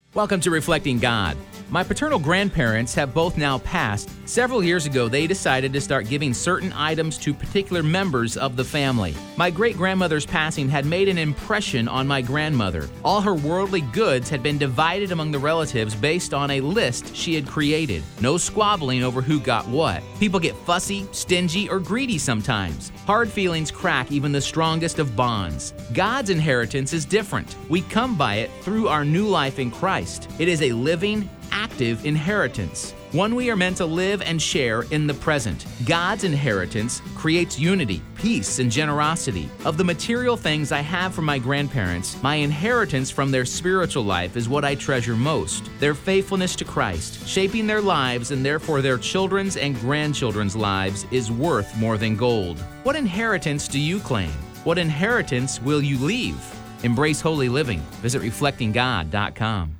Welcome to Reflecting God. My paternal grandparents have both now passed. Several years ago, they decided to start giving certain items to particular members of the family. My great-grandmother's passing had made an impression on my grandmother. All her worldly goods had been divided among the relatives based on a list she had created. No squabbling over who got what. People get fussy, stingy, or greedy sometimes. Hard feelings crack even the strongest of bonds. God's inheritance is different. We come by it through our new life in Christ. It is a living, active inheritance, one we are meant to live and share in the present. God's inheritance creates unity, peace, and generosity. Of the material things I have from my grandparents, my inheritance from their spiritual life is what I treasure most. Their faithfulness to Christ, shaping their lives and therefore their children's and grandchildren's lives, is worth more than gold. What inheritance do you claim? What inheritance will you leave? Embrace holy living. Visit reflectinggod.com.